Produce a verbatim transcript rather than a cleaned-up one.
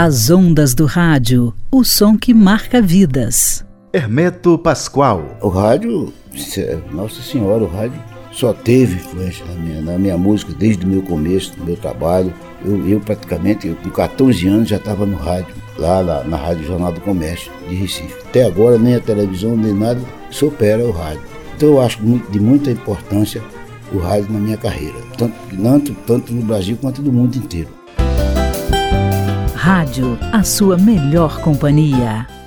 As ondas do rádio, o som que marca vidas. Hermeto Pascoal. O rádio, nossa senhora, o rádio só teve influência na minha, na minha música desde o meu começo, do meu trabalho. Eu, eu praticamente, eu, com quatorze anos, já estava no rádio, lá na, na Rádio Jornal do Comércio de Recife. Até agora, nem a televisão, nem nada supera o rádio. Então eu acho de muita importância o rádio na minha carreira, tanto, tanto, tanto no Brasil quanto no mundo inteiro. Rádio, a sua melhor companhia.